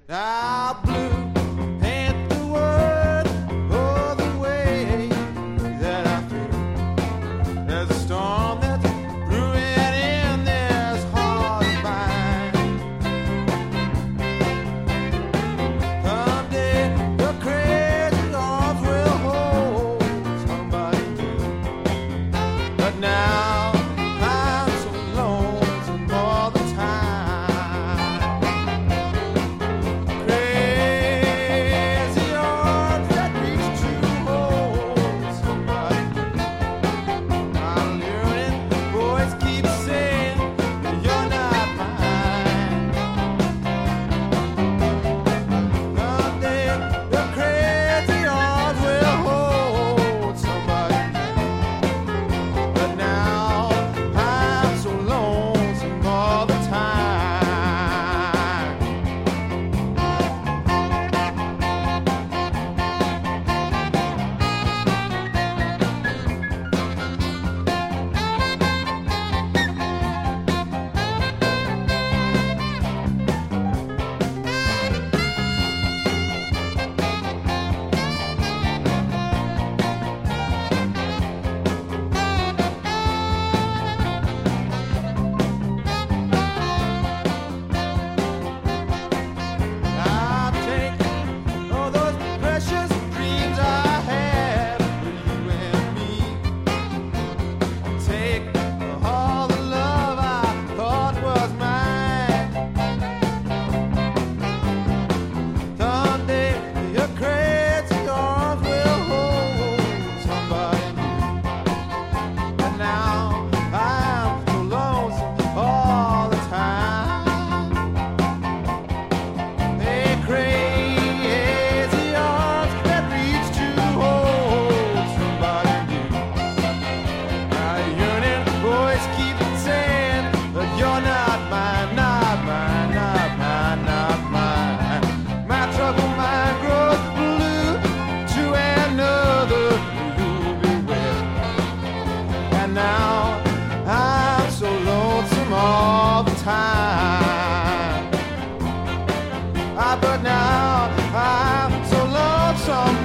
How blue ain't the word or the way that I feel. There's a storm that's brewing in this heart of mine. Someday the crazy arms will hold somebody new. But now I'm so lonesome all the time. Crazy arms that reach to hold somebody new. My yearning voice keeps saying that you're not mine. Someday the crazy arms will hold somebody new. But now I'm so lonesome all the time. I'll take all those precious dreams I had for you and me. Take all the love I thought was mine. Someday your crazy arms will hold somebody new. And now I'm so lonesome all the time. Hey, crazy arms that reach to hold somebody new. My yearning voice keeps saying that you're not mine, not mine, not mine, not mine. My troubled mind grows blue to another you'll be with. And now I'm so lonesome all the time. But now I'm so lonesome